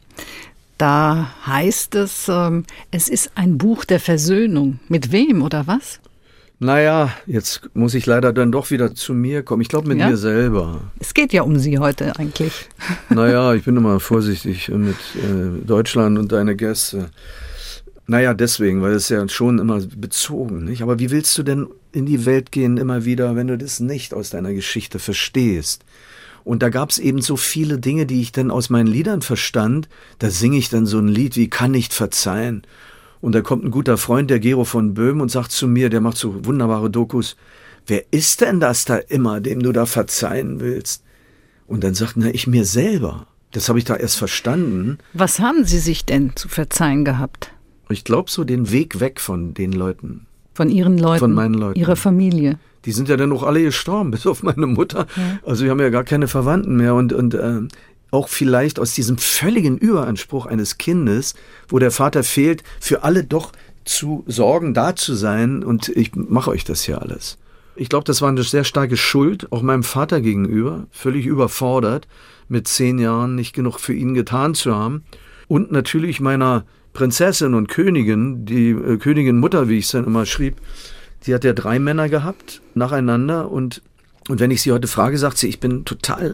Da heißt es, es ist ein Buch der Versöhnung. Mit wem oder was? Naja, jetzt muss ich leider dann doch wieder zu mir kommen. Ich glaube mit mir selber. Es geht ja um Sie heute eigentlich. Naja, ich bin immer vorsichtig mit Deutschland und deine Gäste. Naja, deswegen, weil es ja schon immer bezogen, nicht? Aber wie willst du denn in die Welt gehen immer wieder, wenn du das nicht aus deiner Geschichte verstehst? Und da gab es eben so viele Dinge, die ich dann aus meinen Liedern verstand. Da singe ich dann so ein Lied wie Kann nicht verzeihen. Und da kommt ein guter Freund, der Gero von Böhm, und sagt zu mir, der macht so wunderbare Dokus, wer ist denn das da immer, dem du da verzeihen willst? Und dann sagt er, ich mir selber. Das habe ich da erst verstanden. Was haben Sie sich denn zu verzeihen gehabt? Ich glaube so den Weg weg von den Leuten. Von Ihren Leuten? Von meinen Leuten. Ihrer Familie? Die sind ja dann auch alle gestorben, bis auf meine Mutter. Ja. Also wir haben ja gar keine Verwandten mehr und auch vielleicht aus diesem völligen Überanspruch eines Kindes, wo der Vater fehlt, für alle doch zu sorgen, da zu sein, und ich mache euch das hier alles. Ich glaube, das war eine sehr starke Schuld, auch meinem Vater gegenüber, völlig überfordert, mit 10 Jahren nicht genug für ihn getan zu haben, und natürlich meiner Prinzessin und Königin, die Königin Mutter, wie ich es dann immer schrieb, die hat ja 3 Männer gehabt, nacheinander, und wenn ich sie heute frage, sagt sie, ich bin total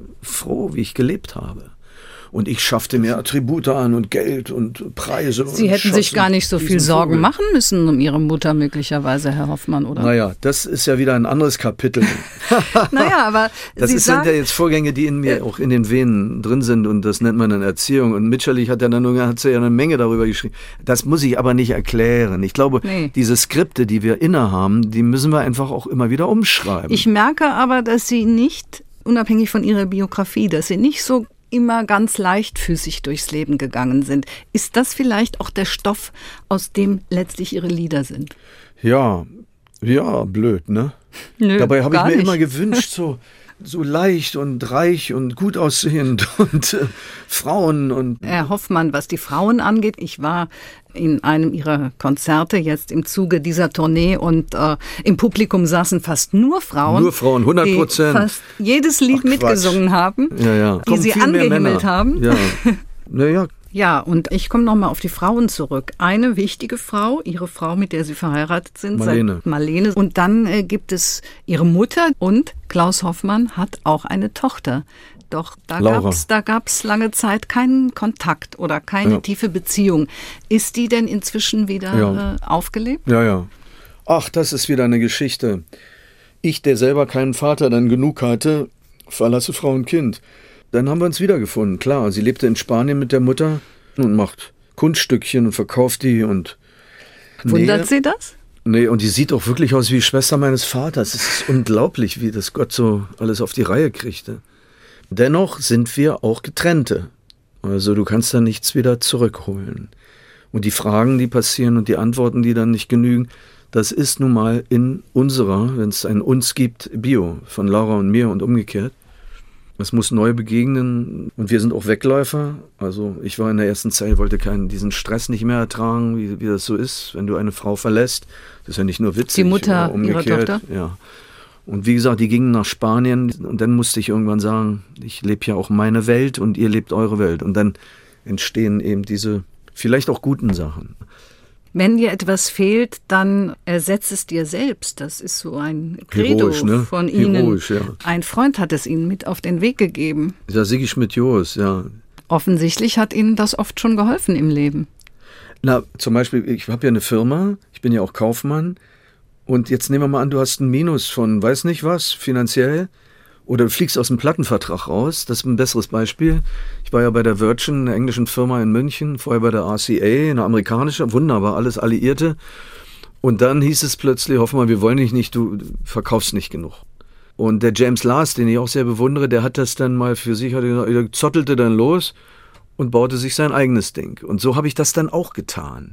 froh, wie ich gelebt habe. Und ich schaffte mir Attribute an und Geld und Preise. Sie hätten sich gar nicht so viel Sorgen machen müssen um Ihre Mutter möglicherweise, Herr Hoffmann, oder? Naja, das ist ja wieder ein anderes Kapitel. Naja, aber das sind ja jetzt Vorgänge, die in mir auch in den Venen drin sind, und das nennt man dann Erziehung. Und Mitscherlich hat ja eine Menge darüber geschrieben. Das muss ich aber nicht erklären. Ich glaube, diese Skripte, die wir innehaben, die müssen wir einfach auch immer wieder umschreiben. Ich merke aber, dass Sie nicht, unabhängig von Ihrer Biografie, dass Sie nicht so immer ganz leichtfüßig durchs Leben gegangen sind. Ist das vielleicht auch der Stoff, aus dem letztlich Ihre Lieder sind? Ja, blöd, ne? Nö, dabei habe ich mir nicht. Immer gewünscht, so leicht und reich und gut aussehend und Frauen und... Herr Hoffmann, was die Frauen angeht, ich war in einem Ihrer Konzerte jetzt im Zuge dieser Tournee und im Publikum saßen fast nur Frauen. Nur Frauen, 100%. Die fast jedes Lied mitgesungen haben, die Sie angehimmelt haben. Ja, naja. Ja, und ich komme nochmal auf die Frauen zurück. Eine wichtige Frau, Ihre Frau, mit der Sie verheiratet sind, Marlene. Und dann gibt es Ihre Mutter, und Klaus Hoffmann hat auch eine Tochter. Doch da gab's lange Zeit keinen Kontakt oder keine tiefe Beziehung. Ist die denn inzwischen wieder aufgelebt? Ja. Ach, das ist wieder eine Geschichte. Ich, der selber keinen Vater dann genug hatte, verlasse Frau und Kind. Dann haben wir uns wiedergefunden, klar. Sie lebte in Spanien mit der Mutter und macht Kunststückchen und verkauft die. Und wundert Sie das? Nee, und die sieht auch wirklich aus wie die Schwester meines Vaters. Es ist unglaublich, wie das Gott so alles auf die Reihe kriegte. Dennoch sind wir auch Getrennte. Also du kannst da nichts wieder zurückholen. Und die Fragen, die passieren, und die Antworten, die dann nicht genügen, das ist nun mal in unserer, wenn es ein Uns gibt, Bio, von Laura und mir und umgekehrt. Es muss neu begegnen, und wir sind auch Wegläufer. Also ich war in der ersten Zeit, wollte diesen Stress nicht mehr ertragen, wie das so ist, wenn du eine Frau verlässt. Das ist ja nicht nur witzig. Die Mutter Ihrer Tochter? Ja. Und wie gesagt, die gingen nach Spanien, und dann musste ich irgendwann sagen, ich lebe ja auch meine Welt und ihr lebt eure Welt. Und dann entstehen eben diese vielleicht auch guten Sachen. Wenn dir etwas fehlt, dann ersetzt es dir selbst. Das ist so ein Credo von Ihnen. Heroisch, ja. Ein Freund hat es Ihnen mit auf den Weg gegeben. Ja, Sigi Schmidt-Joos, ja. Offensichtlich hat Ihnen das oft schon geholfen im Leben. Na, zum Beispiel, ich habe ja eine Firma, ich bin ja auch Kaufmann, und jetzt nehmen wir mal an, du hast ein Minus von weiß nicht was, finanziell, oder du fliegst aus dem Plattenvertrag raus. Das ist ein besseres Beispiel. Ich war ja bei der Virgin, einer englischen Firma in München, vorher bei der RCA, eine amerikanische, wunderbar, alles Alliierte. Und dann hieß es plötzlich, Hoffmann, wir wollen dich nicht, du verkaufst nicht genug. Und der James Last, den ich auch sehr bewundere, der hat das dann mal für sich, der zottelte dann los und baute sich sein eigenes Ding. Und so habe ich das dann auch getan.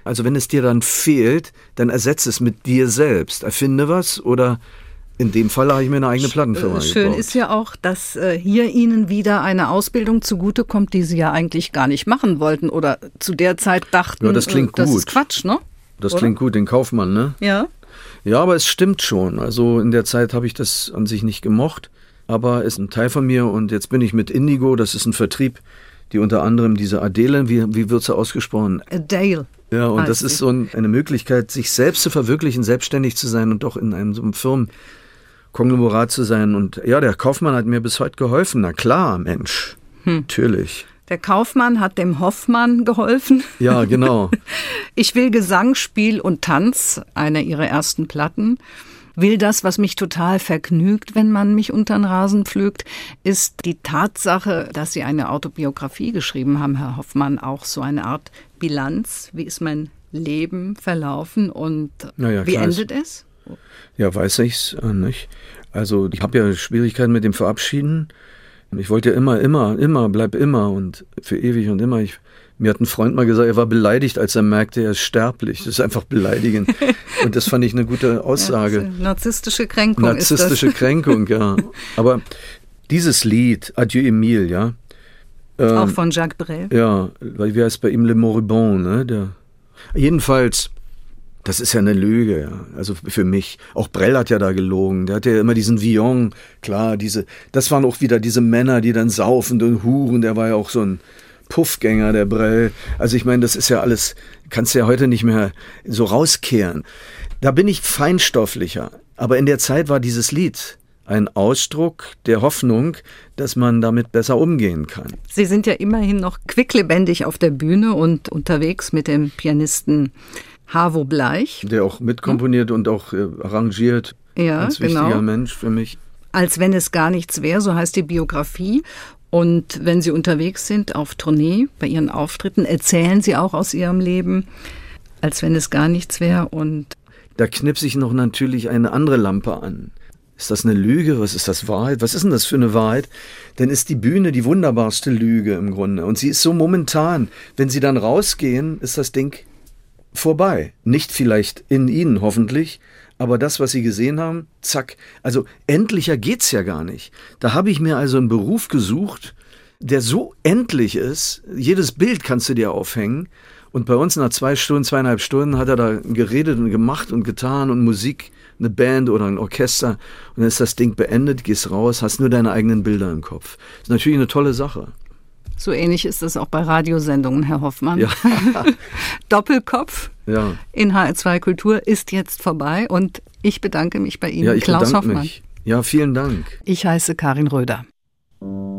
Also wenn es dir dann fehlt, dann ersetze es mit dir selbst. Erfinde was oder in dem Fall habe ich mir eine eigene Plattenfirma gebaut. Schön ist ja auch, dass hier Ihnen wieder eine Ausbildung zugutekommt, die Sie ja eigentlich gar nicht machen wollten oder zu der Zeit dachten, ja, das klingt das gut. ist Quatsch, ne? Das klingt gut, den Kaufmann, ne? Ja. Ja, aber es stimmt schon. Also in der Zeit habe ich das an sich nicht gemocht, aber es ist ein Teil von mir und jetzt bin ich mit Indigo, das ist ein Vertrieb, die unter anderem diese Adele, wie wird sie ausgesprochen? Adele. Ja, und das ist so eine Möglichkeit, sich selbst zu verwirklichen, selbstständig zu sein und doch in einem so einem Firmenkonglomerat zu sein. Und ja, der Kaufmann hat mir bis heute geholfen. Na klar, Mensch, natürlich. Der Kaufmann hat dem Hoffmann geholfen. Ja, genau. Ich will Gesang, Spiel und Tanz, eine ihrer ersten Platten. Will das, was mich total vergnügt, wenn man mich unter den Rasen pflügt, ist die Tatsache, dass Sie eine Autobiografie geschrieben haben, Herr Hoffmann, auch so eine Art Bilanz. Wie ist mein Leben verlaufen und wie endet es? Ja, weiß ich's nicht. Also ich habe ja Schwierigkeiten mit dem Verabschieden. Ich wollte ja immer, bleib immer und für ewig und immer. Mir hat ein Freund mal gesagt, er war beleidigt, als er merkte, er ist sterblich. Das ist einfach beleidigend. Und das fand ich eine gute Aussage. Ja, narzisstische Kränkung Narzisstische ist das. Kränkung, ja. Aber dieses Lied, Adieu Emile, ja. Auch von Jacques Brel. Ja, weil wie heißt bei ihm Le Moribond, ne? Jedenfalls, das ist ja eine Lüge, ja. Also für mich. Auch Brel hat ja da gelogen. Der hat ja immer diesen Villon, klar, das waren auch wieder diese Männer, die dann saufen und huren. Der war ja auch so ein Puffgänger, der Brel. Also ich meine, das ist ja alles, kannst du ja heute nicht mehr so rauskehren. Da bin ich feinstofflicher. Aber in der Zeit war dieses Lied ein Ausdruck der Hoffnung, dass man damit besser umgehen kann. Sie sind ja immerhin noch quicklebendig auf der Bühne und unterwegs mit dem Pianisten Havo Bleich. Der auch mitkomponiert und auch arrangiert. Ja, als wichtiger Mensch für mich. Als wenn es gar nichts wäre, so heißt die Biografie. Und wenn Sie unterwegs sind auf Tournee, bei Ihren Auftritten, erzählen Sie auch aus Ihrem Leben, als wenn es gar nichts wäre. Und da knipse ich noch natürlich eine andere Lampe an. Ist das eine Lüge? Was ist das Wahrheit? Was ist denn das für eine Wahrheit? Denn ist die Bühne die wunderbarste Lüge im Grunde. Und sie ist so momentan. Wenn Sie dann rausgehen, ist das Ding vorbei. Nicht vielleicht in Ihnen hoffentlich, aber das, was Sie gesehen haben, zack. Also endlicher geht's ja gar nicht. Da habe ich mir also einen Beruf gesucht, der so endlich ist. Jedes Bild kannst du dir aufhängen. Und bei uns nach 2,5 Stunden hat er da geredet und gemacht und getan und Musik, eine Band oder ein Orchester. Und dann ist das Ding beendet, gehst raus, hast nur deine eigenen Bilder im Kopf. Das ist natürlich eine tolle Sache. So ähnlich ist es auch bei Radiosendungen, Herr Hoffmann. Ja. Doppelkopf in HR2 Kultur ist jetzt vorbei und ich bedanke mich bei Ihnen, ja, ich Klaus bedanke Hoffmann. Mich. Ja, vielen Dank. Ich heiße Karin Röder.